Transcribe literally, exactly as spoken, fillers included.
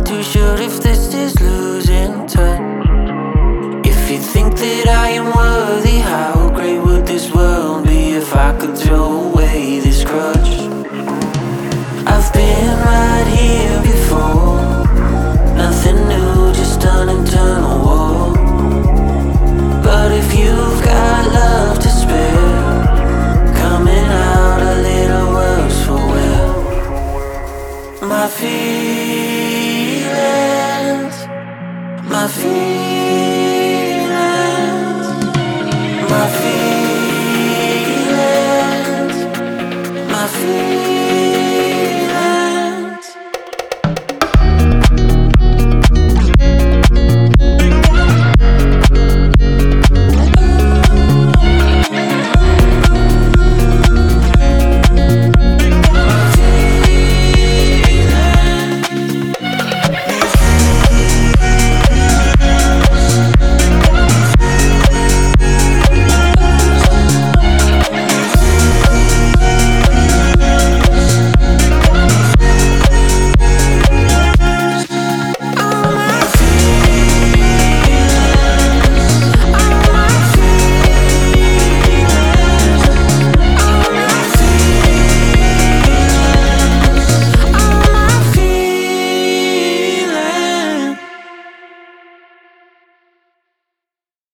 too sure if this is losing touch. If you think that I am worthy, how great would this world be if I could throw away this crutch? I've been right here before, nothing new, just an internal war. But if you've got love to spare, coming out a little worse for wear. My feelings, my feelings, my feelings, my feelings.